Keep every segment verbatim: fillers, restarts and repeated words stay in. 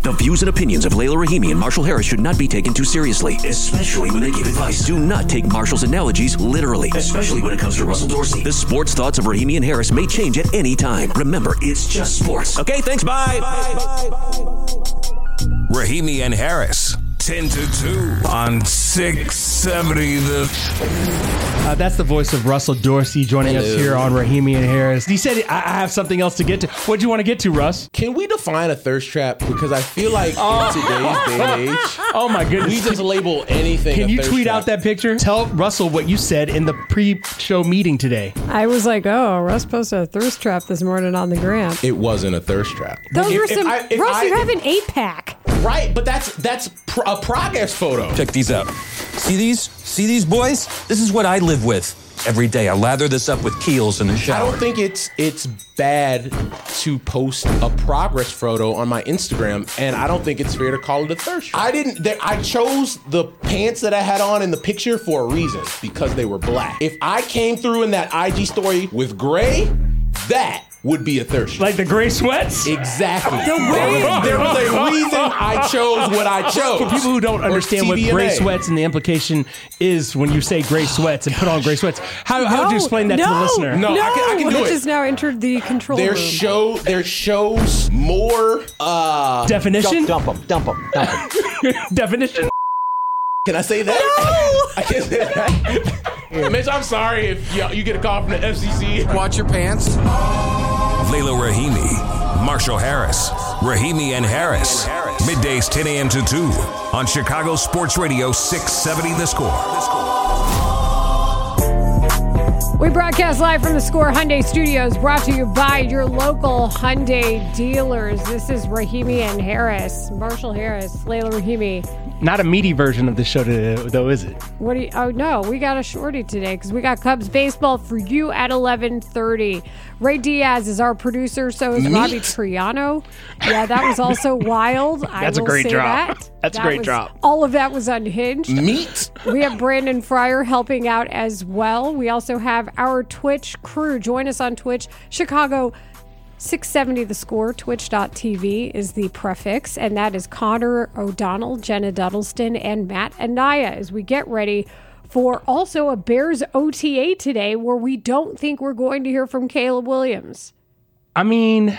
The views and opinions of Layla Rahimi and Marshall Harris should not be taken too seriously, especially when they give advice. Do not take Marshall's analogies literally, especially when it comes to Russell Dorsey. The sports thoughts of Rahimi and Harris may change at any time. Remember, it's just sports. Okay, thanks, bye. bye, bye, bye. Rahimi and Harris, ten to two on six seventy The... Uh, that's the voice of Russell Dorsey joining Hello. us here on Rahimi and Harris. He said, I I have something else to get to. What do you want to get to, Russ? Can we define a thirst trap? Because I feel like Oh. in today's day and age, Oh, my goodness. we just label anything Can a you thirst tweet trap. out that picture? Tell Russell what you said in the pre-show meeting today. I was like, oh, Russ posted a thirst trap this morning on the gram. It wasn't a thirst trap. Those If- were if some. I- if Russ, I- you have an eight pack. Right, but that's that's pr- a progress photo. Check these out. See these? See these boys? This is what I live with every day. I lather this up with Kiehl's in the I shower. don't think it's it's bad to post a progress photo on my Instagram, and I don't think it's fair to call it a thirst trap. I didn't. There, I chose the pants that I had on in the picture for a reason, because they were black. If I came through in that I G story with gray, that would be a thirst trap. Like the gray sweats? Exactly. The way- There was, there was a reason I chose what I chose. For people who don't Or understand what T V M A. gray sweats and the implication is when you say gray sweats and put on gray sweats, how, how would you explain that no, to the listener? No, I can- I can do It it. just now entered the control There room. show there shows more. Uh, Definition? Dump them, dump them, dump them. Definition? can I say that? I can't say that. Mitch, I'm sorry if you, you get a call from the F C C. Watch your pants. Layla Rahimi, Marshall Harris, Rahimi and Harris. Middays ten a.m. to two on Chicago Sports Radio six seventy The Score. We broadcast live from the Score Hyundai Studios, brought to you by your local Hyundai dealers. This is Rahimi and Harris. Marshall Harris, Layla Rahimi. Not a meaty version of the show today, though, is it? What do you, oh no, we got a shorty today because we got Cubs baseball for you at eleven thirty. Ray Diaz is our producer, so is Meat. Robbie Triano. Yeah, that was also wild. I That's a will great say drop. That. That's a That great was- drop. All of that was unhinged. Meat. We have Brandon Fryer helping out as well. We also have our Twitch crew. Join us on Twitch, Chicago six seventy The Score, twitch dot t v is the prefix, and that is Connor O'Donnell, Jenna Duddleston, and Matt Anaya as we get ready for also a Bears O T A today where we don't think we're going to hear from Caleb Williams. I mean,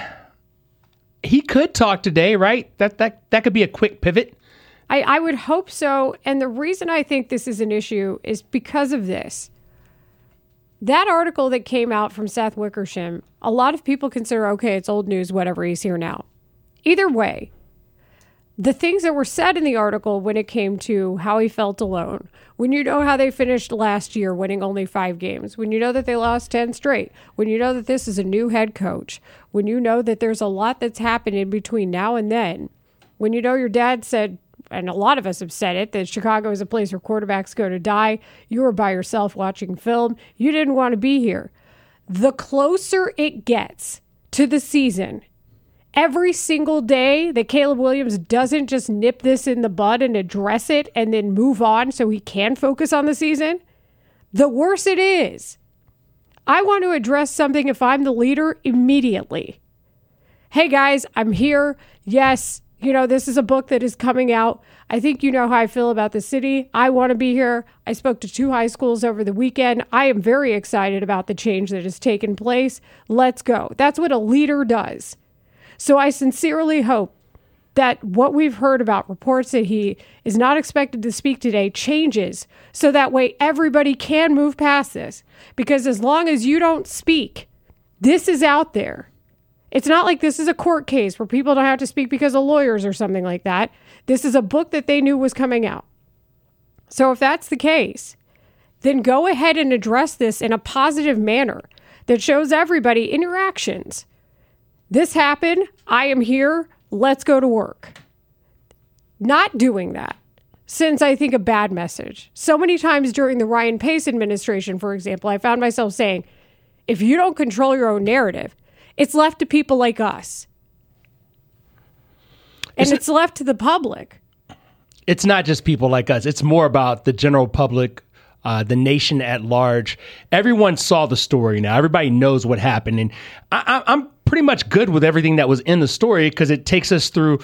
he could talk today, right? That that that could be a quick pivot. I, I would hope so, and the reason I think this is an issue is because of this. That article that came out from Seth Wickersham, a lot of people consider, okay, it's old news, whatever, he's here now. Either way, the things that were said in the article when it came to how he felt alone, when you know how they finished last year winning only five games, when you know that they lost ten straight, when you know that this is a new head coach, when you know that there's a lot that's happened in between now and then, when you know your dad said, and a lot of us have said it, that Chicago is a place where quarterbacks go to die. You were by yourself watching film. You didn't want to be here. The closer it gets to the season, every single day that Caleb Williams doesn't just nip this in the bud and address it and then move on so he can focus on the season, the worse it is. I want to address something if I'm the leader immediately. Hey guys, I'm here. Yes, you know, this is a book that is coming out. I think you know how I feel about the city. I want to be here. I spoke to two high schools over the weekend. I am very excited about the change that has taken place. Let's go. That's what a leader does. So I sincerely hope that what we've heard about reports that he is not expected to speak today changes so that way everybody can move past this. Because as long as you don't speak, this is out there. It's not like this is a court case where people don't have to speak because of lawyers or something like that. This is a book that they knew was coming out. So if that's the case, then go ahead and address this in a positive manner that shows everybody in your actions. This happened. I am here. Let's go to work. Not doing that sends, I think, a bad message. So many times during the Ryan Pace administration, for example, I found myself saying, if you don't control your own narrative, it's left to people like us. And Is it- it's left to the public. It's not just people like us. It's more about the general public, uh, the nation at large. Everyone saw the story now. Everybody knows what happened. And I, I, I'm pretty much good with everything that was in the story because it takes us through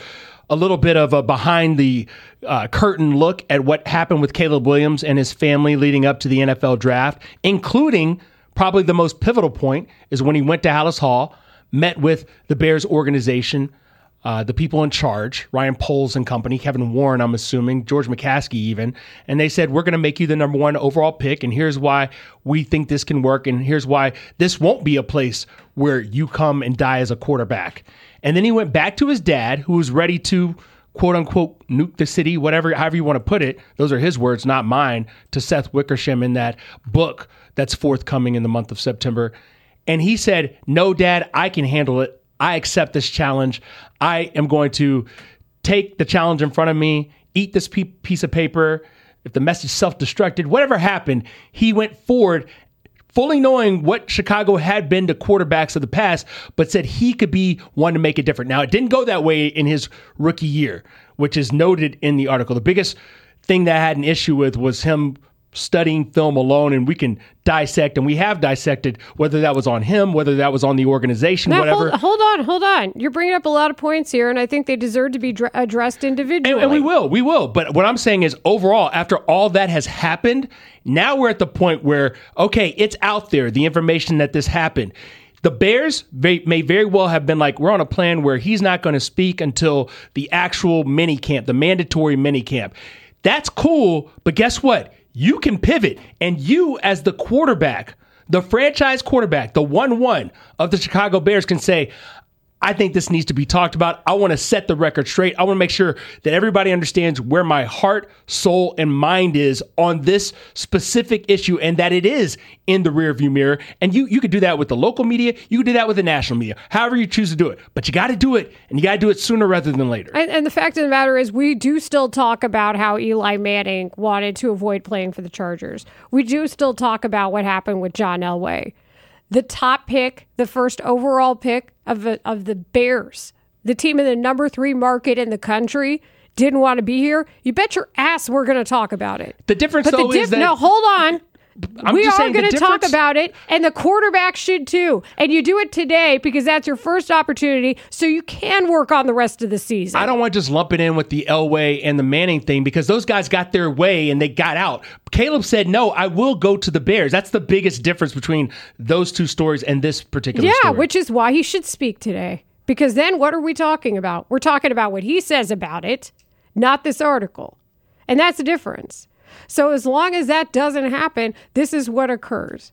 a little bit of a behind the uh, curtain look at what happened with Caleb Williams and his family leading up to the N F L draft, including probably the most pivotal point is when he went to Hallis Hall, met with the Bears organization, uh, the people in charge, Ryan Poles and company, Kevin Warren, I'm assuming, George McCaskey even, and they said, we're going to make you the number one overall pick, and here's why we think this can work, and here's why this won't be a place where you come and die as a quarterback. And then he went back to his dad, who was ready to, quote unquote, nuke the city, whatever, however you want to put it. Those are his words, not mine, to Seth Wickersham in that book that's forthcoming in the month of September. And he said, no, Dad, I can handle it. I accept this challenge. I am going to take the challenge in front of me, eat this pe- piece of paper. If the message self-destructed, whatever happened, he went forward fully knowing what Chicago had been to quarterbacks of the past, but said he could be one to make it different. Now, it didn't go that way in his rookie year, which is noted in the article. The biggest thing that I had an issue with was him studying film alone, and we can dissect, and we have dissected whether that was on him, whether that was on the organization, now, whatever. Hold, hold on, hold on. You're bringing up a lot of points here, and I think they deserve to be dr- addressed individually. And, and we will, we will. But what I'm saying is, overall, after all that has happened, now we're at the point where, okay, it's out there, the information that this happened. The Bears may, may very well have been like, we're on a plan where he's not going to speak until the actual mini camp, the mandatory mini camp. That's cool, but guess what? You can pivot, and you as the quarterback, the franchise quarterback, the one one of the Chicago Bears can say, I think this needs to be talked about. I want to set the record straight. I want to make sure that everybody understands where my heart, soul, and mind is on this specific issue, and that it is in the rearview mirror. And you you could do that with the local media. You could do that with the national media, however you choose to do it. But you got to do it, and you got to do it sooner rather than later. And, and the fact of the matter is, we do still talk about how Eli Manning wanted to avoid playing for the Chargers. We do still talk about what happened with John Elway. The top pick, the first overall pick of the, of the Bears, the team in the number three market in the country, didn't want to be here. You bet your ass we're going to talk about it. The difference, but though, the diff- is that... No, hold on. I'm we just are saying going the to talk difference- about it, and the quarterback should too. And you do it today because that's your first opportunity, so you can work on the rest of the season. I don't want to just lump it in with the Elway and the Manning thing because those guys got their way and they got out. Caleb said, no, I will go to the Bears. That's the biggest difference between those two stories and this particular yeah, story. which is why he should speak today. Because then what are we talking about? We're talking about what he says about it, not this article. And that's the difference. So as long as that doesn't happen, this is what occurs.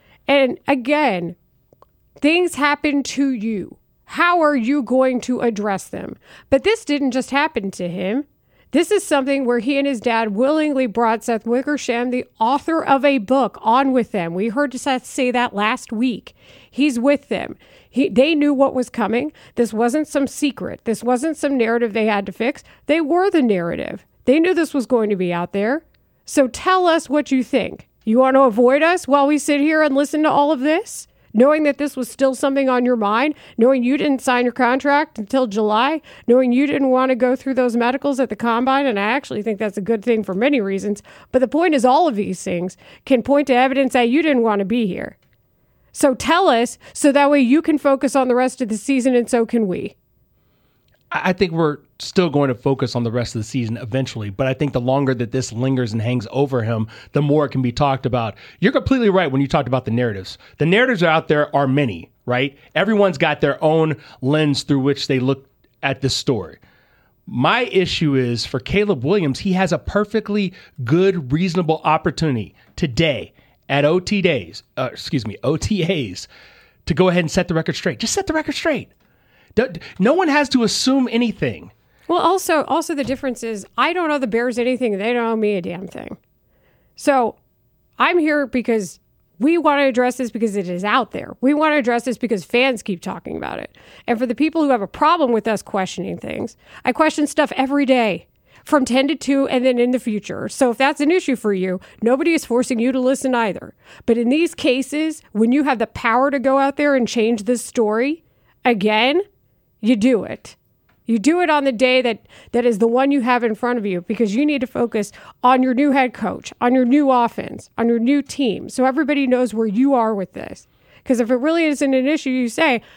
And again, things happen to you. How are you going to address them? But this didn't just happen to him. This is something where he and his dad willingly brought Seth Wickersham, the author of a book, on with them. We heard Seth say that last week. He's with them. He, they knew what was coming. This wasn't some secret. This wasn't some narrative they had to fix. They were the narrative. They knew this was going to be out there. So tell us what you think. You want to avoid us while we sit here and listen to all of this? Knowing that this was still something on your mind, knowing you didn't sign your contract until July, knowing you didn't want to go through those medicals at the combine, and I actually think that's a good thing for many reasons. But the point is all of these things can point to evidence that you didn't want to be here. So tell us so that way you can focus on the rest of the season, and so can we. I think we're still going to focus on the rest of the season eventually, but I think the longer that this lingers and hangs over him, the more it can be talked about. You're completely right when you talked about the narratives. The narratives out there are many, right? Everyone's got their own lens through which they look at this story. My issue is for Caleb Williams, he has a perfectly good, reasonable opportunity today at O T days, uh, excuse me, O T As to go ahead and set the record straight. Just set the record straight. No one has to assume anything. Well, also, also the difference is I don't owe the Bears anything. They don't owe me a damn thing. So I'm here because we want to address this because it is out there. We want to address this because fans keep talking about it. And for the people who have a problem with us questioning things, I question stuff every day from ten to two and then in the future. So if that's an issue for you, nobody is forcing you to listen either. But in these cases, when you have the power to go out there and change this story, again, you do it. You do it on the day that, that is the one you have in front of you because you need to focus on your new head coach, on your new offense, on your new team, so everybody knows where you are with this. Because if it really isn't an issue, you say,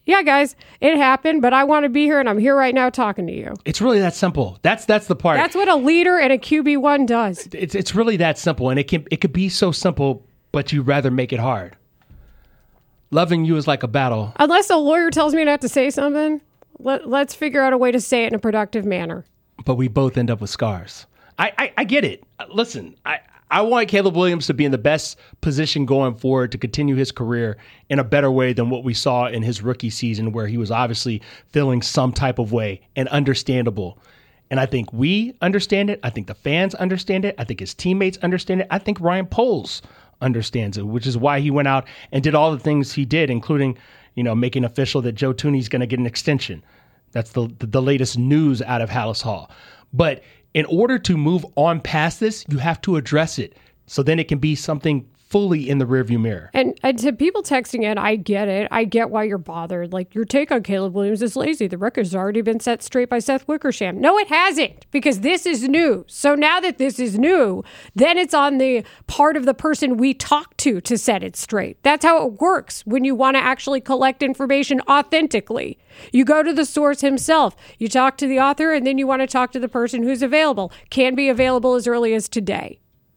yeah, guys, it happened, but I want to be here, and I'm here right now talking to you. It's really that simple. That's that's the part. That's what a leader and a Q B one does. It's it's really that simple, and it can it could be so simple, but you'd rather make it hard. Loving you is like a battle. Unless a lawyer tells me not to say something, let, let's figure out a way to say it in a productive manner. But we both end up with scars. I, I, I get it. Listen, I, I want Caleb Williams to be in the best position going forward to continue his career in a better way than what we saw in his rookie season, where he was obviously feeling some type of way, and understandable. And I think we understand it. I think the fans understand it. I think his teammates understand it. I think Ryan Poles understands it, which is why he went out and did all the things he did, including, you know, making official that Joe Thuney's going to get an extension. That's the, the the latest news out of Halas Hall. But in order to move on past this, you have to address it, so then it can be something fully in the rearview mirror. And, and to people texting in, I get it. I get why you're bothered. Like, your take on Caleb Williams is lazy. The record's already been set straight by Seth Wickersham. No, it hasn't, because this is new. So now that this is new, then it's on the part of the person we talk to to set it straight. That's how it works when you want to actually collect information authentically. You go to the source himself. You talk to the author, and then you want to talk to the person who's available. Can be available as early as today.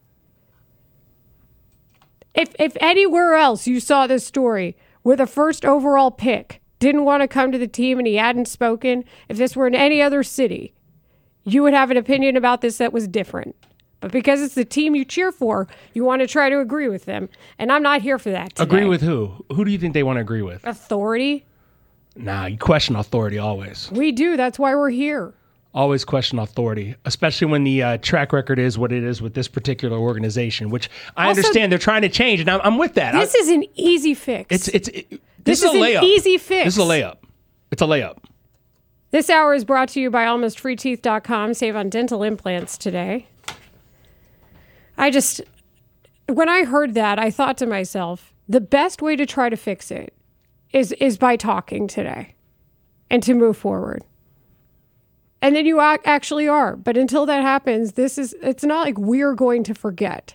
If if anywhere else you saw this story where the first overall pick didn't want to come to the team and he hadn't spoken, if this were in any other city, you would have an opinion about this that was different. But because it's the team you cheer for, you want to try to agree with them. And I'm not here for that today. Agree with who? Who do you think they want to agree with? Authority. Nah, you question authority always. We do. That's why we're here. Always question authority, especially when the uh, track record is what it is with this particular organization, which I also understand they're trying to change, and I'm, I'm with that. This I, is an easy fix. It's it's it, this, this is, is a layup. An easy fix. This is a layup. It's a layup. This hour is brought to you by almost free teeth dot com. Save on dental implants today. I just, when I heard that, I thought to myself, the best way to try to fix it is is by talking today and to move forward. And then you actually are. But until that happens, this is, it's not like we're going to forget.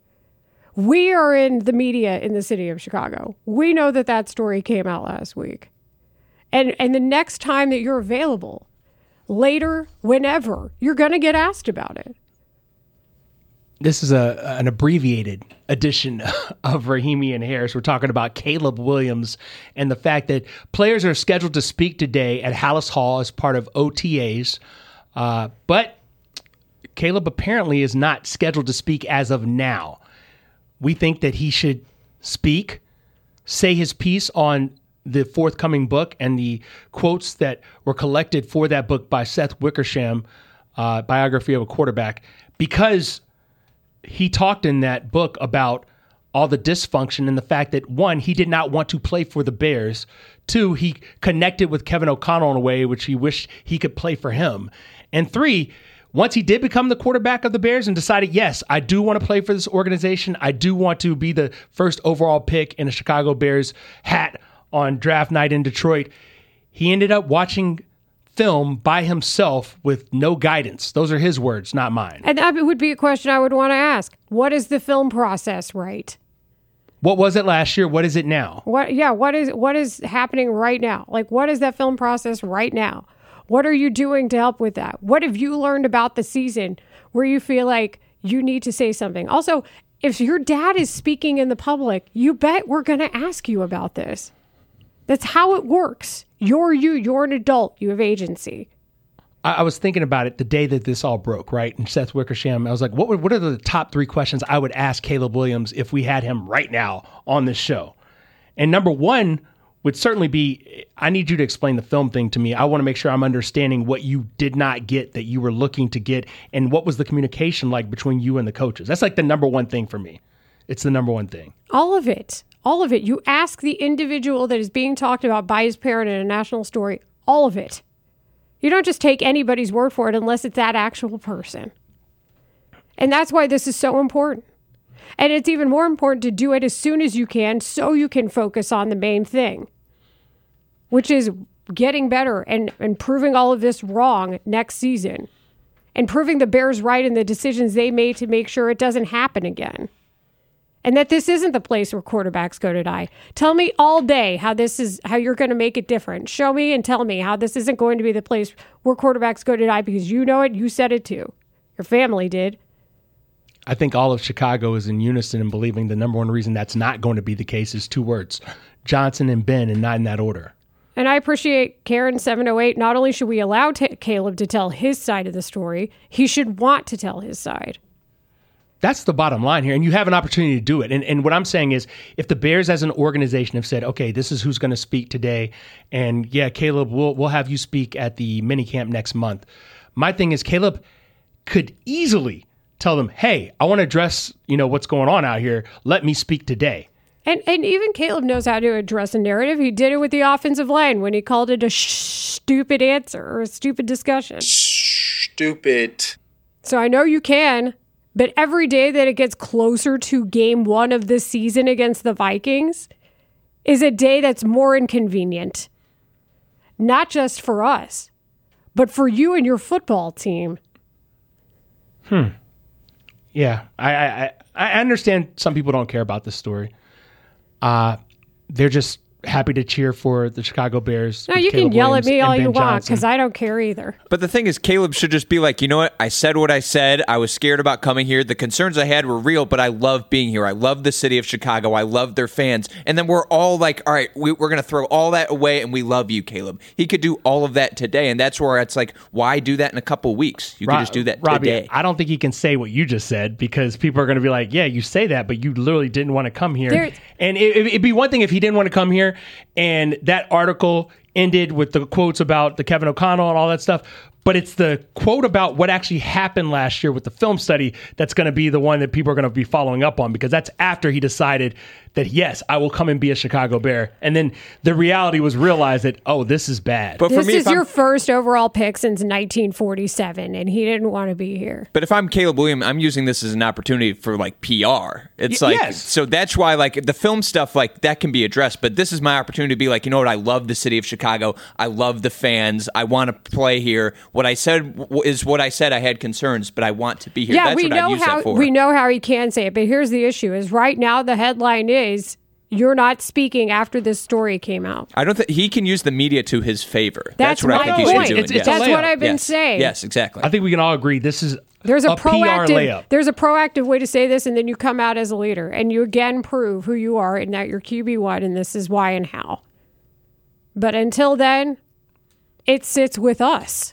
We are in the media in the city of Chicago. We know that that story came out last week. And and the next time that you're available, later, whenever, you're going to get asked about it. This is a an abbreviated edition of Rahimi and Harris. We're talking about Caleb Williams and the fact that players are scheduled to speak today at Halas Hall as part of O T As. Uh, but Caleb apparently is not scheduled to speak as of now. We think that he should speak, say his piece on the forthcoming book and the quotes that were collected for that book by Seth Wickersham, uh, Biography of a Quarterback, because he talked in that book about all the dysfunction and the fact that, one, he did not want to play for the Bears. Two, he connected with Kevin O'Connell in a way which he wished he could play for him. And three, once he did become the quarterback of the Bears and decided, yes, I do want to play for this organization, I do want to be the first overall pick in a Chicago Bears hat on draft night in Detroit, he ended up watching film by himself with no guidance. Those are his words, not mine. And that would be a question I would want to ask. What is the film process, right? What was it last year? What is it now? What? Yeah, what is what is happening right now? Like, what is that film process right now? What are you doing to help with that? What have you learned about the season where you feel like you need to say something? Also, if your dad is speaking in the public, you bet we're going to ask you about this. That's how it works. You're you. You're an adult. You have agency. I, I was thinking about it the day that this all broke, right? And Seth Wickersham, I was like, what would, what are the top three questions I would ask Caleb Williams if we had him right now on this show? And number one would certainly be, I need you to explain the film thing to me. I want to make sure I'm understanding what you did not get that you were looking to get, and what was the communication like between you and the coaches. That's like the number one thing for me. It's the number one thing. All of it. All of it. You ask the individual that is being talked about by his parent in a national story. All of it. You don't just take anybody's word for it unless it's that actual person. And that's why this is so important. And it's even more important to do it as soon as you can so you can focus on the main thing, which is getting better and, and proving all of this wrong next season and proving the Bears right in the decisions they made to make sure it doesn't happen again. and that this isn't the place where quarterbacks go to die. Tell me all day how this is, how you're going to make it different. Show me and tell me how this isn't going to be the place where quarterbacks go to die, because you know it. You said it too. Your family did. I think all of Chicago is in unison in believing the number one reason that's not going to be the case is two words: Johnson and Ben, and not in that order. And I appreciate Karen seven oh eight. Not only should we allow t- Caleb to tell his side of the story, he should want to tell his side. That's the bottom line here, and you have an opportunity to do it. And, and what I'm saying is, if the Bears as an organization have said, okay, this is who's going to speak today, and yeah, Caleb, we'll, we'll have you speak at the minicamp next month. My thing is, Caleb could easily tell them, hey, I want to address, you know, what's going on out here. Let me speak today. And and even Caleb knows how to address a narrative. He did it with the offensive line when he called it a sh- stupid answer or a stupid discussion. Stupid. So I know you can, but every day that it gets closer to game one of this season against the Vikings is a day that's more inconvenient. Not just for us, but for you and your football team. Hmm. Yeah, I, I I understand some people don't care about this story. Uh, they're just happy to cheer for the Chicago Bears. No, you Caleb can yell Williams at me all and you Ben want, Johnson. because I don't care either. But the thing is, Caleb should just be like, you know what? I said what I said. I was scared about coming here. The concerns I had were real, but I love being here. I love the city of Chicago. I love their fans. And then we're all like, all right, we, we're going to throw all that away, and we love you, Caleb. He could do all of that today, and that's where it's like, why do that in a couple weeks? You Rob, can just do that Robbie, today. I don't think he can say what you just said, because people are going to be like, yeah, you say that, but you literally didn't want to come here. There- and it, it'd be one thing if he didn't want to come here and that article ended with the quotes about the Kevin O'Connell and all that stuff. But it's the quote about what actually happened last year with the film study that's going to be the one that people are going to be following up on, because that's after he decided that, yes, I will come and be a Chicago Bear. And then the reality was realized that, oh, this is bad. But for This me, is if your I'm, first overall pick since nineteen forty-seven, and he didn't want to be here. but if I'm Caleb Williams, I'm using this as an opportunity for like P R. It's Y- like, yes. so that's why like the film stuff, like that can be addressed. But this is my opportunity to be like, you know what? I love the city of Chicago. I love the fans. I want to play here. What I said w- is what I said. I had concerns, but I want to be here. Yeah, That's we what know I'd use how that for. we know how he can say it, but here's the issue: is right now the headline is you're not speaking after this story came out. I don't think he can use the media to his favor. That's That's, what my I think he point. should be doing. It's- it's yes. a That's what layup. I've been yes. saying. Yes, exactly. I think we can all agree this is There's a, a P R proactive layup. there's a proactive way to say this, and then you come out as a leader and you again prove who you are and that you're Q B one and this is why and how. But until then, it sits with us.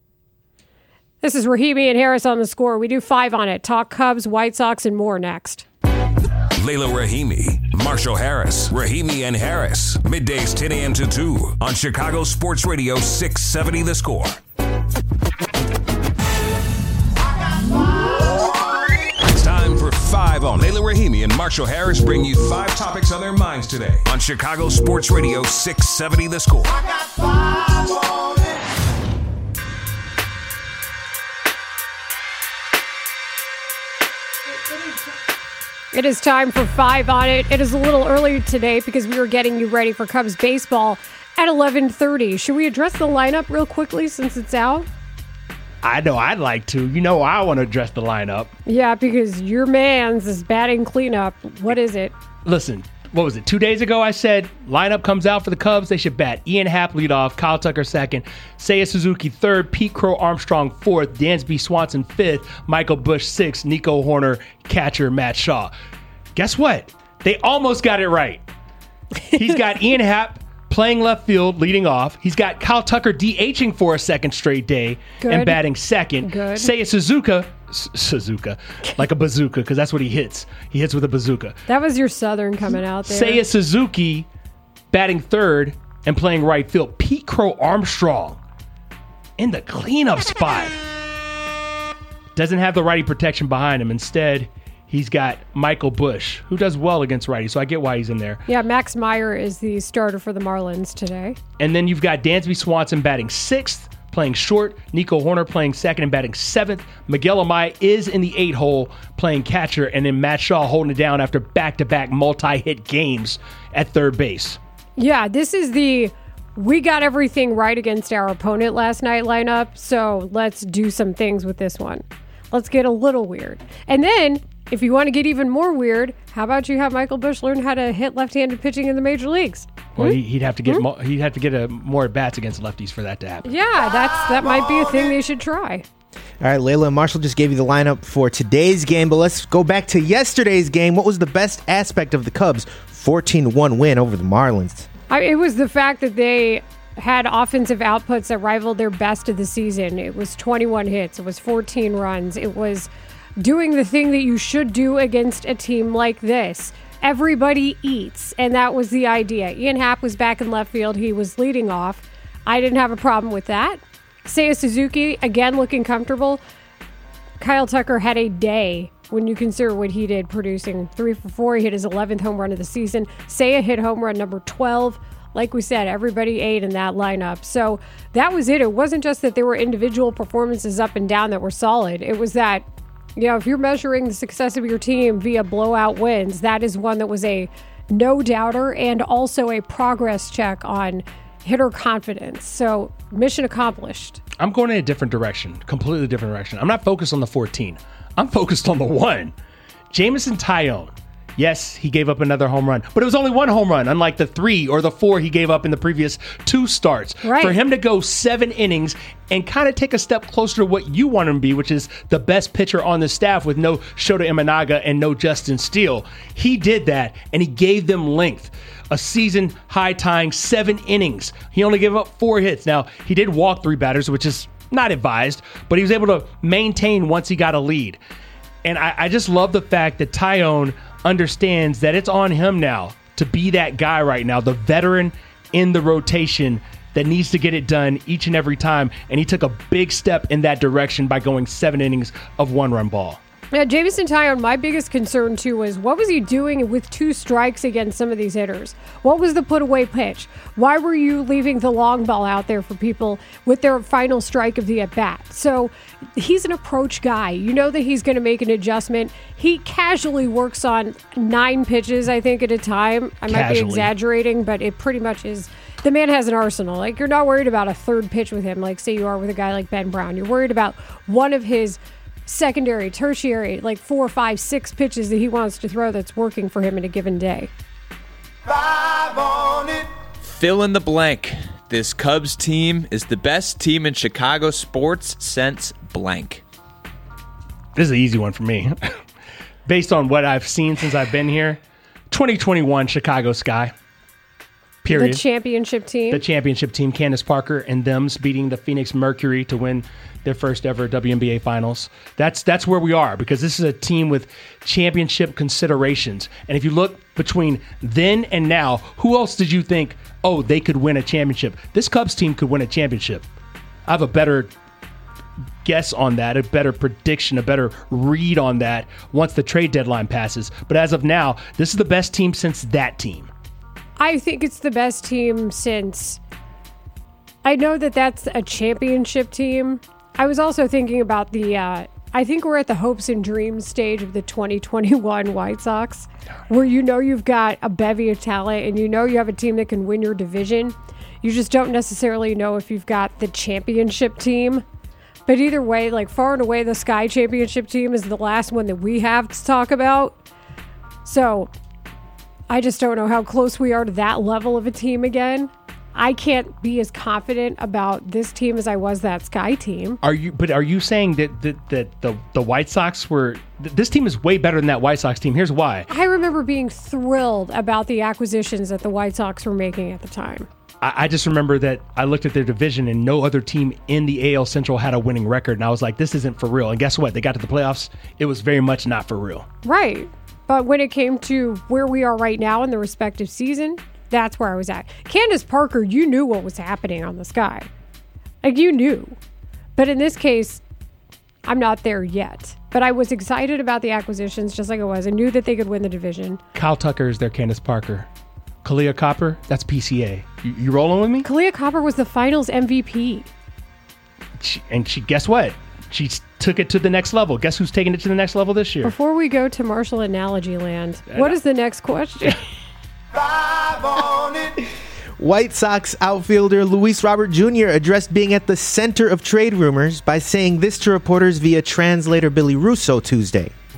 This is Rahimi and Harris on The Score. We do five on it. Talk Cubs, White Sox, and more next. Layla Rahimi, Marshall Harris, Rahimi and Harris. Middays ten a.m. to two on Chicago Sports Radio six seventy The Score. It's time for Five on. Layla Rahimi and Marshall Harris bring you five topics on their minds today on Chicago Sports Radio six seventy The Score. It is time for five on it. It is a little early today because we were getting you ready for Cubs baseball at eleven thirty. Should we address the lineup real quickly since it's out? I know I'd like to. You know I want to address the lineup. Yeah, because your man's is batting cleanup. What is it? Listen, what was it? Two days ago I said lineup comes out for the Cubs. They should bat Ian Happ lead off, Kyle Tucker second, Seiya Suzuki third, Pete Crow Armstrong fourth, Dansby Swanson fifth, Michael Busch sixth, Nico Horner catcher, Matt Shaw. Guess what? They almost got it right. He's got Ian Happ playing left field, leading off. He's got Kyle Tucker DHing for a second straight day Good. and batting second. Good. Seiya Suzuka, S- Suzuka, like a bazooka, because that's what he hits. He hits with a bazooka. That was your Southern coming out there. Seiya Suzuki batting third and playing right field. Pete Crow Armstrong in the cleanup spot. Doesn't have the righty protection behind him. Instead, he's got Michael Busch, who does well against righty, so I get why he's in there. Yeah, Max Meyer is the starter for the Marlins today. And then you've got Dansby Swanson batting sixth, playing short. Nico Horner playing second and batting seventh. Miguel Amaya is in the eight hole playing catcher. And then Matt Shaw holding it down after back-to-back multi-hit games at third base. Yeah, this is the we got everything right against our opponent last night lineup, so let's do some things with this one. Let's get a little weird. And then if you want to get even more weird, how about you have Michael Busch learn how to hit left-handed pitching in the major leagues? Well, Hmm? he- he'd have to get Hmm? mo- he'd have to get a, more at bats against lefties for that to happen. Yeah, that's that might be a thing they should try. All right, Layla and Marshall just gave you the lineup for today's game, but let's go back to yesterday's game. What was the best aspect of the Cubs' fourteen to one win over the Marlins? I, it was the fact that they had offensive outputs that rivaled their best of the season. It was twenty-one hits. It was fourteen runs. It was doing the thing that you should do against a team like this. Everybody eats, and that was the idea. Ian Happ was back in left field. He was leading off. I didn't have a problem with that. Seiya Suzuki, again, looking comfortable. Kyle Tucker had a day when you consider what he did, producing three for four. He hit his eleventh home run of the season. Seiya hit home run number twelve. Like we said, everybody ate in that lineup. So that was it. It wasn't just that there were individual performances up and down that were solid. It was that, you know, if you're measuring the success of your team via blowout wins, that is one that was a no-doubter and also a progress check on hitter confidence. So mission accomplished. I'm going in a different direction, completely different direction. I'm not focused on the fourteen. I'm focused on the one. Jameson Taillon. Yes, he gave up another home run, but it was only one home run, unlike the three or the four he gave up in the previous two starts. Right. For him to go seven innings and kind of take a step closer to what you want him to be, which is the best pitcher on the staff with no Shota Imanaga and no Justin Steele, he did that, and he gave them length. A season high tying seven innings. He only gave up four hits. Now, he did walk three batters, which is not advised, but he was able to maintain once he got a lead. And I, I just love the fact that Taillon understands that it's on him now to be that guy right now, the veteran in the rotation that needs to get it done each and every time. And he took a big step in that direction by going seven innings of one-run ball. Yeah, Jameson Taillon, my biggest concern too was what was he doing with two strikes against some of these hitters? What was the put away pitch? Why were you leaving the long ball out there for people with their final strike of the at bat? So he's an approach guy. You know that he's going to make an adjustment. He casually works on nine pitches, I think, at a time. I might be Casually. exaggerating, but it pretty much is. The man has an arsenal. Like, you're not worried about a third pitch with him, like say you are with a guy like Ben Brown. You're worried about one of his secondary, tertiary, like four, five, six pitches that he wants to throw that's working for him in a given day. Five on it. Fill in the blank. This Cubs team is the best team in Chicago sports since blank. This is an easy one for me. Based on what I've seen since I've been here, twenty twenty-one Chicago Sky. Period. The championship team. The championship team, Candace Parker and them's beating the Phoenix Mercury to win their first ever W N B A finals. That's that's where we are, because this is a team with championship considerations. And if you look between then and now, who else did you think, oh, they could win a championship? This Cubs team could win a championship. I have a better guess on that, a better prediction, a better read on that once the trade deadline passes. But as of now, this is the best team since that team. I think it's the best team since. I know that that's a championship team. I was also thinking about the. Uh, I think we're at the hopes and dreams stage of the twenty twenty-one White Sox, where you know you've got a bevy of talent and you know you have a team that can win your division. You just don't necessarily know if you've got the championship team. But either way, like far and away, the Sky Championship team is the last one that we have to talk about. So I just don't know how close we are to that level of a team again. I can't be as confident about this team as I was that Sky team. Are you? But are you saying that that, that the the White Sox were? Th- this team is way better than that White Sox team. Here's why. I remember being thrilled about the acquisitions that the White Sox were making at the time. I, I just remember that I looked at their division and no other team in the A L Central had a winning record, and I was like, this isn't for real. And guess what? They got to the playoffs. It was very much not for real. Right. But when it came to where we are right now in the respective season, that's where I was at. Candace Parker, you knew what was happening on the Sky. Like, you knew. But in this case, I'm not there yet. But I was excited about the acquisitions, just like I was. I knew that they could win the division. Kyle Tucker is their Candace Parker. Kalia Copper, that's P C A. You, you rolling with me? Kalia Copper was the finals M V P. She, and she, guess what? She took it to the next level. Guess who's taking it to the next level this year? Before we go to Marshall Analogy Land, what is the next question? Five on it. White Sox outfielder Luis Robert Junior addressed being at the center of trade rumors by saying this to reporters via translator Billy Russo Tuesday. I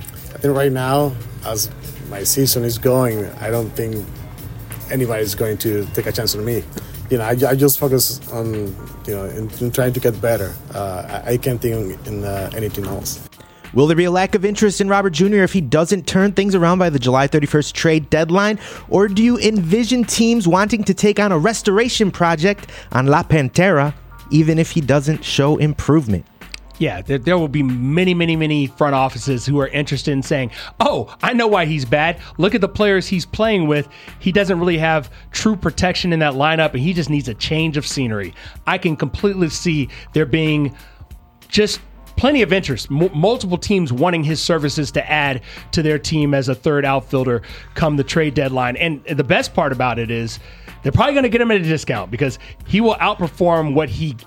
think right now, as my season is going, I don't think anybody's going to take a chance on me. You know, I, I just focus on, you know, in, in trying to get better. Uh, I, I can't think in uh, anything else. Will there be a lack of interest in Robert Junior if he doesn't turn things around by the July thirty-first trade deadline? Or do you envision teams wanting to take on a restoration project on La Pantera, even if he doesn't show improvement? Yeah, there, there will be many, many, many front offices who are interested in saying, oh, I know why he's bad. Look at the players he's playing with. He doesn't really have true protection in that lineup, and he just needs a change of scenery. I can completely see there being just plenty of interest, M- multiple teams wanting his services to add to their team as a third outfielder come the trade deadline. And the best part about it is they're probably going to get him at a discount because he will outperform what he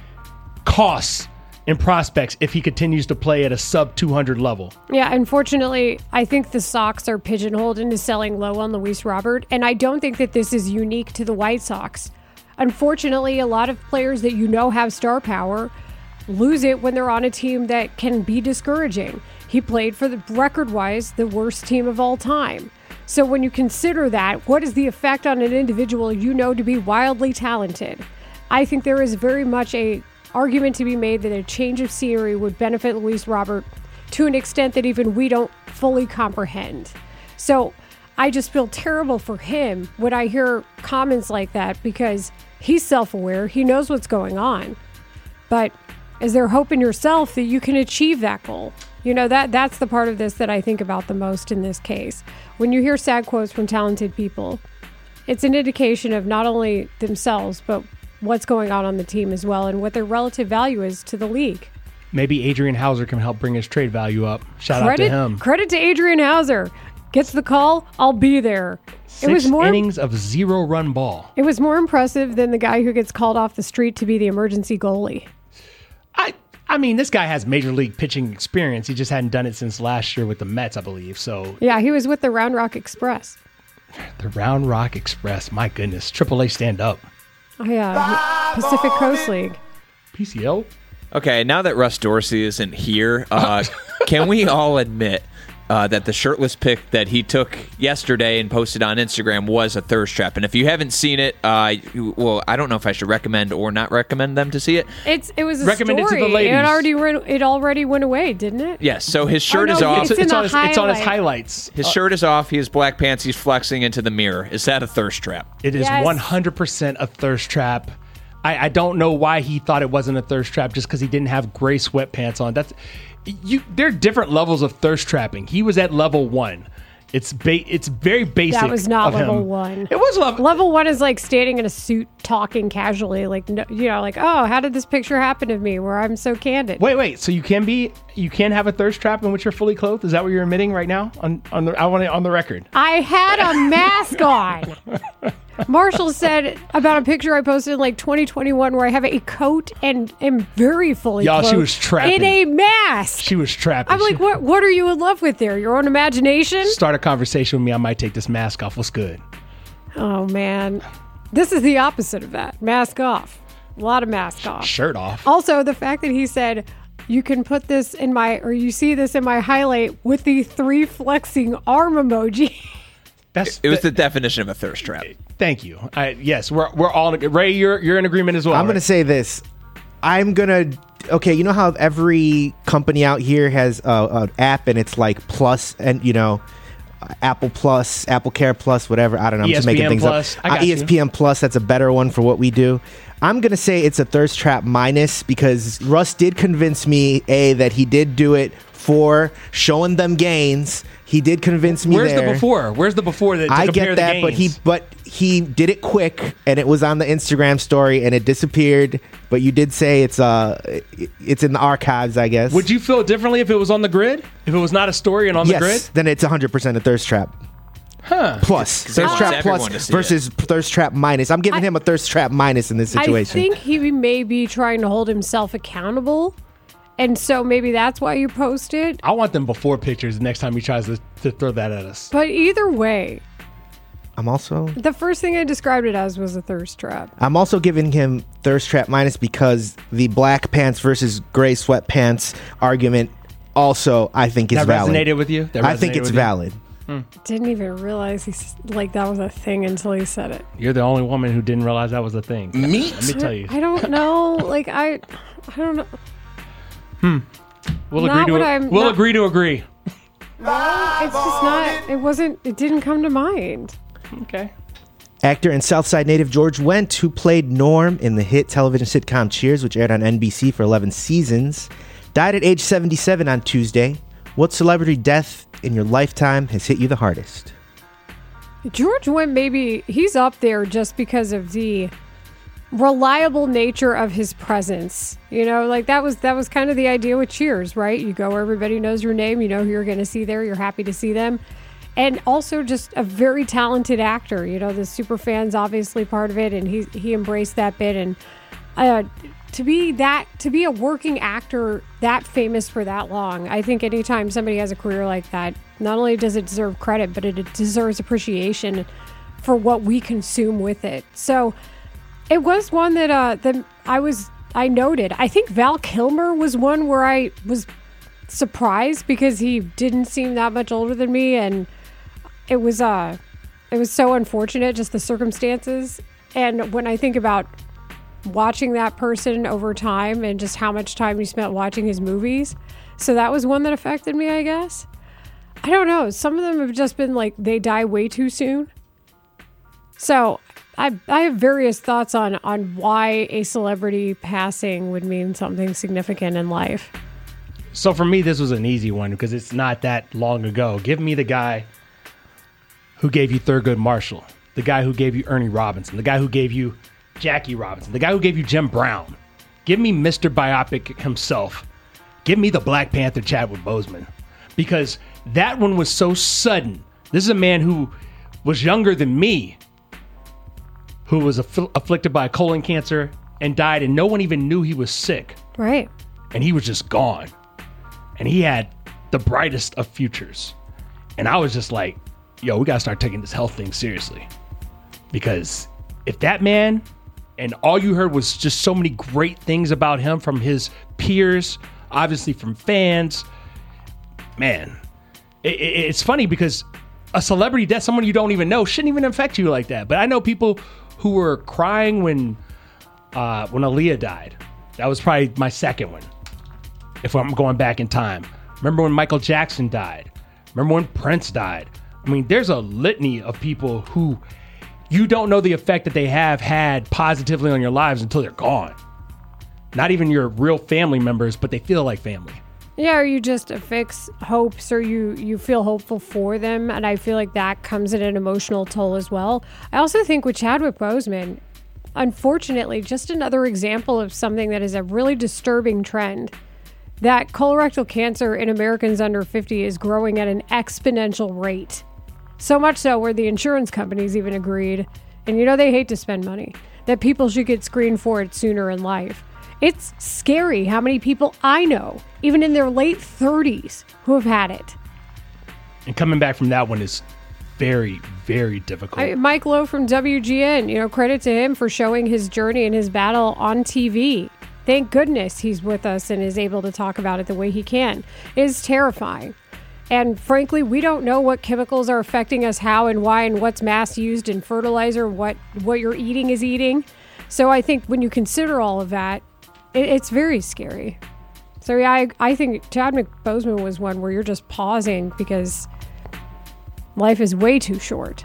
costs in prospects if he continues to play at a sub two hundred level. Yeah, unfortunately, I think the Sox are pigeonholed into selling low on Luis Robert, and I don't think that this is unique to the White Sox. Unfortunately, a lot of players that you know have star power lose it when they're on a team that can be discouraging. He played for the record-wise the worst team of all time. So when you consider that, what is the effect on an individual you know to be wildly talented? I think there is very much a argument to be made that a change of scenery would benefit Luis Robert to an extent that even we don't fully comprehend. So I just feel terrible for him when I hear comments like that because he's self-aware, he knows what's going on. But is there hope in yourself that you can achieve that goal? You know, that that's the part of this that I think about the most in this case. When you hear sad quotes from talented people, it's an indication of not only themselves, but what's going on on the team as well and what their relative value is to the league. Maybe Adrian Hauser can help bring his trade value up. Shout credit, out to him. Credit to Adrian Hauser. Gets the call, I'll be there. Six it was more innings of zero-run ball. It was more impressive than the guy who gets called off the street to be the emergency goalie. I I mean, this guy has major league pitching experience. He just hadn't done it since last year with the Mets, I believe. So yeah, he was with the Round Rock Express. The Round Rock Express, my goodness. Triple A stand up. Oh yeah, Pacific Coast League. P C L? Okay, now that Russ Dorsey isn't here, uh, can we all admit uh, that the shirtless pic that he took yesterday and posted on Instagram was a thirst trap? And if you haven't seen it, uh, you, well, I don't know if I should recommend or not recommend them to see it. It's it was a Recommend story. it to the ladies. It already went, it already went away, didn't it? Yes. So his shirt Oh, no, is off. it's It's, in it's, the on his, it's on his highlight. highlights. His shirt is off. He has black pants. He's flexing into the mirror. Is that a thirst trap? It is Yes. one hundred percent a thirst trap. I, I don't know why he thought it wasn't a thirst trap just because he didn't have gray sweatpants on. That's you. There are different levels of thirst trapping. He was at level one. It's ba- It's very basic. That was not of level him. one. It was level. Level one is like standing in a suit, talking casually, like no, you know, like oh, how did this picture happen to me? Where I'm so candid. Wait, wait. So you can be, you can have a thirst trap in which you're fully clothed. Is that what you're admitting right now? On on the, I want it on the record. I had a mask on. Marshall said about a picture I posted in like twenty twenty-one where I have a coat and am very fully Y'all, she clothed was trapping. in a mask. She was trapping. I'm like, She- what? What are you in love with there? Your own imagination? Start a conversation with me. I might take this mask off. What's good? Oh man, this is the opposite of that. Mask off. A lot of mask off. Shirt off. Also, the fact that he said, you can put this in my, or you see this in my highlight with the three flexing arm emoji. That's It was the definition of a thirst trap. Thank you. I, yes, we're we're all in, Ray. You're you're in agreement as well. I'm going to right? say this. I'm going to, okay, you know how every company out here has uh, an app and it's like plus and, you know, Apple Plus, Apple Care Plus, whatever. I don't know. I'm just making E S P N things Plus. up. I got Uh, E S P N Plus, that's a better one for what we do. I'm going to say it's a thirst trap minus because Russ did convince me, A, that he did do it for showing them gains. He did convince me Where's there. the before? Where's the before that? To I compare get that, the but he gains? but he did it quick, and it was on the Instagram story, and it disappeared. But you did say it's uh it- it's in the archives, I guess. Would you feel differently if it was on the grid? If it was not a story and on yes, the grid? then it's one hundred percent a thirst trap. Huh. Plus he thirst wants trap everyone plus to see versus thirst trap minus. I'm giving I- him a thirst trap minus in this situation. I think he may be trying to hold himself accountable. And so maybe that's why you posted. I want them before pictures the next time he tries to, to throw that at us. But either way, I'm also the first thing I described it as was a thirst trap. I'm also giving him thirst trap minus because the black pants versus gray sweatpants argument also I think is that valid. resonated with you? That I think resonated it's with you? valid. Hmm. Didn't even realize he's like that was a thing until he said it. You're the only woman who didn't realize that was a thing. Meat? Let me tell you. I don't know. Like I, I don't know. Hmm. We'll Not agree what to I'm- we'll not- agree to agree. No, it's just not. It wasn't. It didn't come to mind. Okay. Actor and Southside native George Wendt, who played Norm in the hit television sitcom Cheers, which aired on N B C for eleven seasons, died at age seventy-seven on Tuesday. What celebrity death in your lifetime has hit you the hardest? George Wendt, maybe he's up there just because of the reliable nature of his presence. You know, like that was that was kind of the idea with Cheers, right? You go where everybody knows your name, you know who you're going to see there, you're happy to see them. And also just a very talented actor. You know, the super fans obviously part of it, and he he embraced that bit. And uh, to be that to be a working actor that famous for that long, I think anytime somebody has a career like that, not only does it deserve credit, but it deserves appreciation for what we consume with it. So it was one that uh, that I was I noted. I think Val Kilmer was one where I was surprised because he didn't seem that much older than me, and it was uh it was so unfortunate, just the circumstances. And when I think about watching that person over time and just how much time you spent watching his movies, so that was one that affected me, I guess. I don't know. Some of them have just been like they die way too soon. So I I have various thoughts on on why a celebrity passing would mean something significant in life. So for me, this was an easy one because it's not that long ago. Give me the guy who gave you Thurgood Marshall, the guy who gave you Ernie Robinson, the guy who gave you Jackie Robinson, the guy who gave you Jim Brown. Give me Mister Biopic himself. Give me the Black Panther Chadwick Boseman, because that one was so sudden. This is a man who was younger than me, who was aff- afflicted by colon cancer and died, and no one even knew he was sick. Right. And he was just gone. And he had the brightest of futures. And I was just like, yo, we got to start taking this health thing seriously. Because if that man, and all you heard was just so many great things about him from his peers, obviously from fans, man, it, it, it's funny because a celebrity death, someone you don't even know, shouldn't even affect you like that. But I know people who were crying when uh, when Aaliyah died. That was probably my second one, if I'm going back in time. Remember when Michael Jackson died? Remember when Prince died? I mean, there's a litany of people who you don't know the effect that they have had positively on your lives until they're gone. Not even your real family members, but they feel like family. Yeah, or you just affix hopes, or you, you feel hopeful for them, and I feel like that comes at an emotional toll as well. I also think with Chadwick Boseman, unfortunately, just another example of something that is a really disturbing trend, that colorectal cancer in Americans under fifty is growing at an exponential rate. So much so where the insurance companies even agreed, and you know they hate to spend money, that people should get screened for it sooner in life. It's scary how many people I know, even in their late thirties, who have had it. And coming back from that one is very, very difficult. I, Mike Lowe from W G N, you know, credit to him for showing his journey and his battle on T V. Thank goodness he's with us and is able to talk about it the way he can. It is terrifying. And frankly, we don't know what chemicals are affecting us, how and why, and what's mass used in fertilizer, what, what you're eating is eating. So I think when you consider all of that, it, it's very scary. So yeah, I, I think Chadwick Boseman was one where you're just pausing because life is way too short.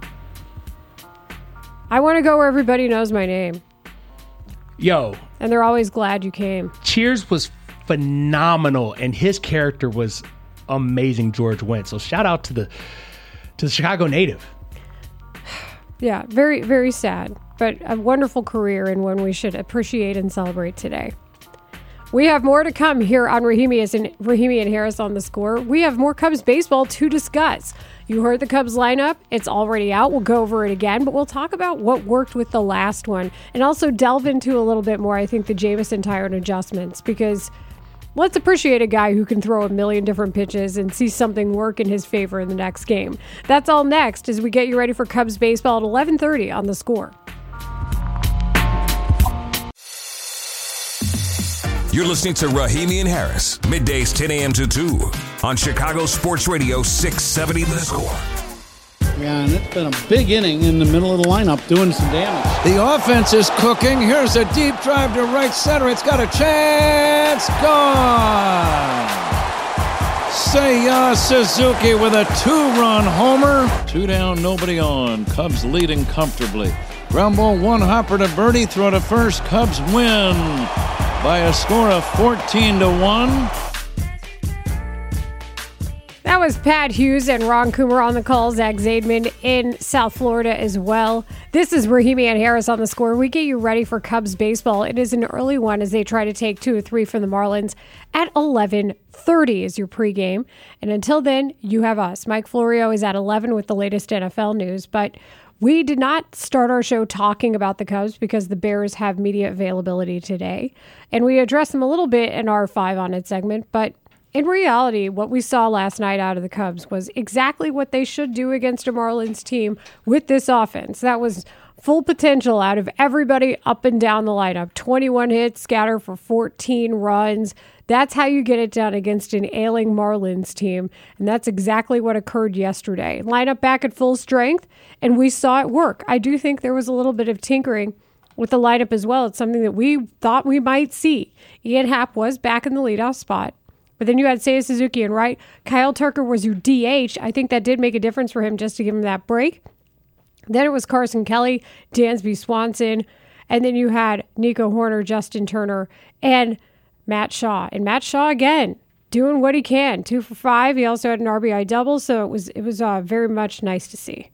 I want to go where everybody knows my name. Yo. And they're always glad you came. Cheers was phenomenal, and his character was amazing, George Wendt. So shout out to the to the Chicago native. Yeah, very, very sad, but a wonderful career and one we should appreciate and celebrate today. We have more to come here on Rahimi and Rahimi and Harris on The Score. We have more Cubs baseball to discuss. You heard the Cubs lineup. It's already out. We'll go over it again, but we'll talk about what worked with the last one and also delve into a little bit more, I think, the Jamison Tyron adjustments, because let's appreciate a guy who can throw a million different pitches and see something work in his favor in the next game. That's all next as we get you ready for Cubs baseball at eleven thirty on The Score. You're listening to Rahimi and Harris, middays ten a.m. to two on Chicago Sports Radio six seventy The Score. Yeah, and it's been a big inning in the middle of the lineup doing some damage. The offense is cooking. Here's a deep drive to right center. It's got a chance. Gone. Seiya Suzuki with a two-run homer. Two down, nobody on. Cubs leading comfortably. Ground ball, one hopper to Birdie. Throw to first. Cubs win by a score of fourteen to one. That was Pat Hughes and Ron Coomer on the call. Zach Zaidman in South Florida as well. This is Rahimi and Harris on the Score. We get you ready for Cubs baseball. It is an early one as they try to take two or three from the Marlins at eleven thirty is your pregame. And until then, you have us. Mike Florio is at eleven with the latest N F L news. But we did not start our show talking about the Cubs because the Bears have media availability today. And we addressed them a little bit in our Five on It segment, but in reality, what we saw last night out of the Cubs was exactly what they should do against a Marlins team with this offense. That was full potential out of everybody up and down the lineup. twenty-one hits, scatter for fourteen runs. That's how you get it done against an ailing Marlins team, and that's exactly what occurred yesterday. Lineup back at full strength, and we saw it work. I do think there was a little bit of tinkering with the lineup as well. It's something that we thought we might see. Ian Happ was back in the leadoff spot. But then you had Seiya Suzuki and right. Kyle Tucker was your D H. I think that did make a difference for him just to give him that break. Then it was Carson Kelly, Dansby Swanson, and then you had Nico Horner, Justin Turner, and Matt Shaw. And Matt Shaw, again, doing what he can. Two for five. He also had an R B I double, so it was it was uh, very much nice to see.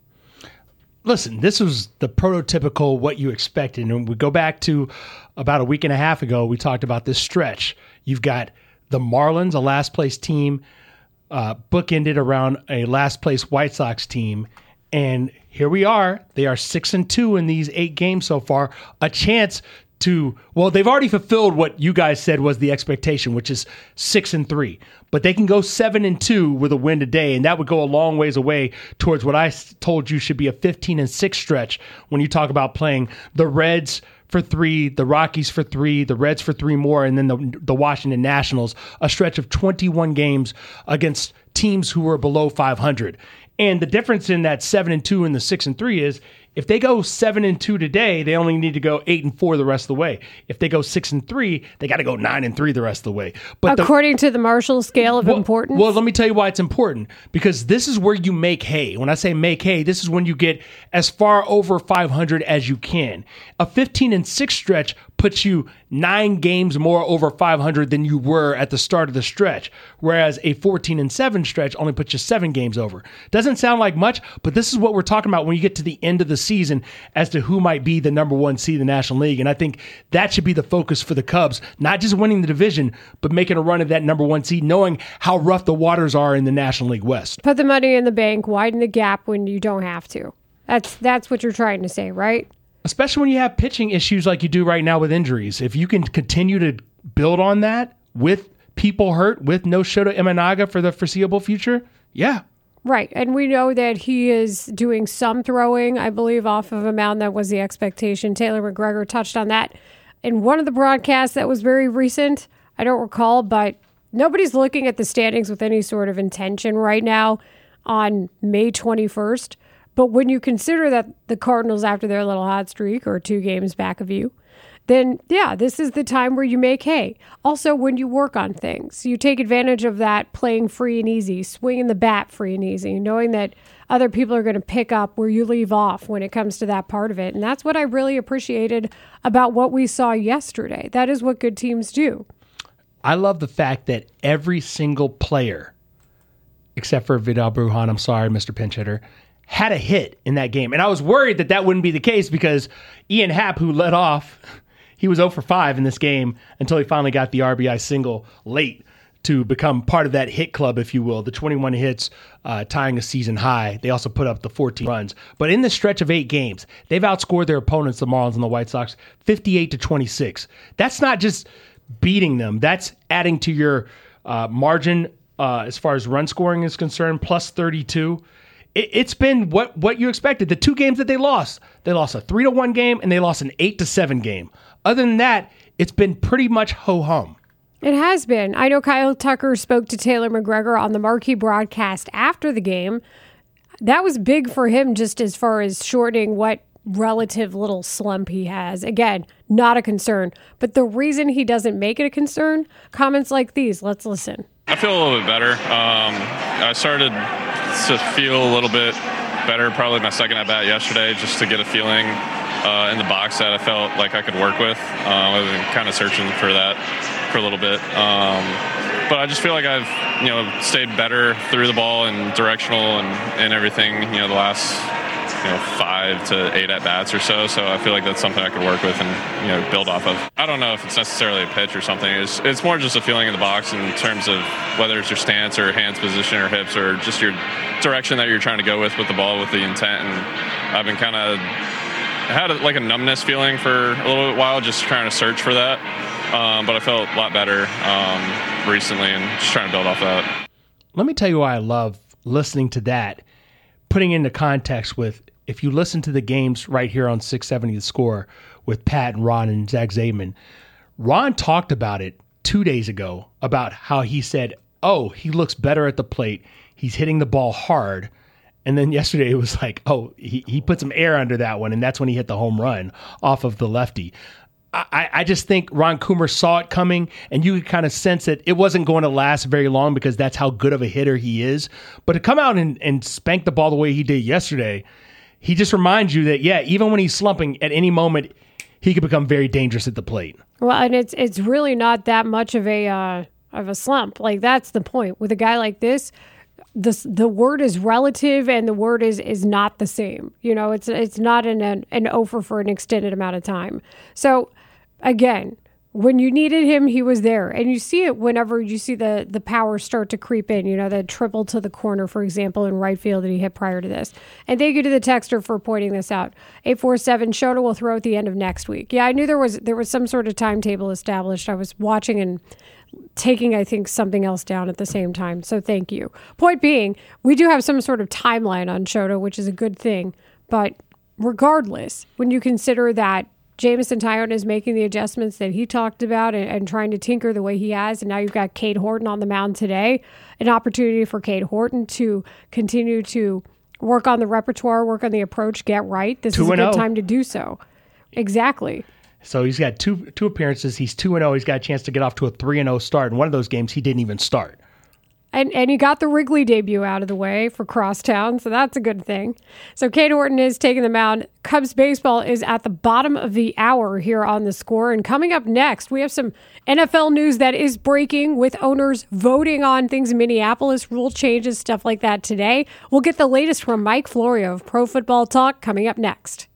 Listen, this was the prototypical what you expected. And we go back to about a week and a half ago, we talked about this stretch. You've got the Marlins, a last-place team, uh, bookended around a last-place White Sox team. And here we are. They are six and two in these eight games so far. A chance to, well, they've already fulfilled what you guys said was the expectation, which is six and three. But they can go seven and two with a win today, and that would go a long ways away towards what I told you should be a fifteen and six stretch when you talk about playing the Reds for three, the Rockies for three, the Reds for three more, and then the the Washington Nationals, a stretch of twenty-one games against teams who were below five hundred. And the difference in that seven and two and the six and three is if they go seven and two today, they only need to go eight and four the rest of the way. If they go six and three, they got to go nine and three the rest of the way. But according the, to the Marshall scale of well, importance? Well, let me tell you why it's important. Because this is where you make hay. When I say make hay, this is when you get as far over five hundred as you can. A fifteen and six stretch puts you nine games more over five hundred than you were at the start of the stretch, whereas a fourteen and seven stretch only puts you seven games over. Doesn't sound like much, but this is what we're talking about when you get to the end of the season as to who might be the number one seed in the National League. And I think that should be the focus for the Cubs, not just winning the division, but making a run at that number one seed, knowing how rough the waters are in the National League West. Put the money in the bank, widen the gap when you don't have to. That's that's what you're trying to say, right? Especially when you have pitching issues like you do right now with injuries. If you can continue to build on that with people hurt, with no Shota Imanaga for the foreseeable future, yeah. Right. And we know that he is doing some throwing, I believe, off of a mound. That was the expectation. Taylor McGregor touched on that in one of the broadcasts that was very recent. I don't recall, but nobody's looking at the standings with any sort of intention right now on May twenty-first. But when you consider that the Cardinals, after their little hot streak, are two games back of you, then, yeah, this is the time where you make hay. Also, when you work on things, you take advantage of that playing free and easy, swinging the bat free and easy, knowing that other people are going to pick up where you leave off when it comes to that part of it. And that's what I really appreciated about what we saw yesterday. That is what good teams do. I love the fact that every single player, except for Vidal Brujan, I'm sorry, Mister Pinch Hitter, had a hit in that game. And I was worried that that wouldn't be the case because Ian Happ, who led off, he was zero for five in this game until he finally got the R B I single late to become part of that hit club, if you will. The twenty-one hits, uh, tying a season high. They also put up the fourteen runs. But in the stretch of eight games, they've outscored their opponents, the Marlins and the White Sox, fifty-eight to twenty-six. That's not just beating them. That's adding to your uh, margin uh, as far as run scoring is concerned, plus thirty-two. It's been what, what you expected. The two games that they lost, they lost a three to one game and they lost an eight to seven game. Other than that, it's been pretty much ho-hum. It has been. I know Kyle Tucker spoke to Taylor McGregor on the marquee broadcast after the game. That was big for him just as far as shortening what relative little slump he has. Again, not a concern. But the reason he doesn't make it a concern, comments like these. Let's listen. I feel a little bit better. Um, I started to feel a little bit better probably my second at-bat yesterday, just to get a feeling uh, in the box that I felt like I could work with. Um, I've been kind of searching for that for a little bit. Um, but I just feel like I've, you know, stayed better through the ball and directional and, and everything, you know, the last, you know, five to eight at-bats or so. So I feel like that's something I could work with and, you know, build off of. I don't know if it's necessarily a pitch or something. It's, it's more just a feeling in the box in terms of whether it's your stance or hands position or hips or just your direction that you're trying to go with with the ball with the intent. And I've been kind of had a, like a numbness feeling for a little bit while, just trying to search for that. Um, but I felt a lot better um, recently and just trying to build off that. Let me tell you why I love listening to that, putting into context with, if you listen to the games right here on six seventy The Score with Pat and Ron and Zach Zaidman, Ron talked about it two days ago about how he said, oh, he looks better at the plate. He's hitting the ball hard. And then yesterday it was like, oh, he, he put some air under that one, and that's when he hit the home run off of the lefty. I, I just think Ron Coomer saw it coming, and you could kind of sense that it wasn't going to last very long because that's how good of a hitter he is. But to come out and, and spank the ball the way he did yesterday, he just reminds you that, yeah, even when he's slumping, at any moment, he could become very dangerous at the plate. Well, and it's it's really not that much of a uh, of a slump. Like, that's the point. With a guy like this, the the word is relative, and the word is is not the same. You know, it's it's not an an, an over for an extended amount of time. So, again, when you needed him, he was there. And you see it whenever you see the the power start to creep in. You know, the triple to the corner, for example, in right field that he hit prior to this. And thank you to the texter for pointing this out. eight four seven, Shota will throw at the end of next week. Yeah, I knew there was there was some sort of timetable established. I was watching and taking, I think, something else down at the same time. So thank you. Point being, we do have some sort of timeline on Shota, which is a good thing. But regardless, when you consider that Jameson Taillon is making the adjustments that he talked about and, and trying to tinker the way he has, and now you've got Cade Horton on the mound today, an opportunity for Cade Horton to continue to work on the repertoire, work on the approach, get right. This is a good time to do so. Exactly. So he's got two two appearances. He's two and oh. He's got a chance to get off to a three and oh start. In one of those games, he didn't even start. And and he got the Wrigley debut out of the way for Crosstown, so that's a good thing. So Cade Horton is taking the mound. Cubs baseball is at the bottom of the hour here on The Score. And coming up next, we have some N F L news that is breaking with owners voting on things in Minneapolis, rule changes, stuff like that today. We'll get the latest from Mike Florio of Pro Football Talk coming up next.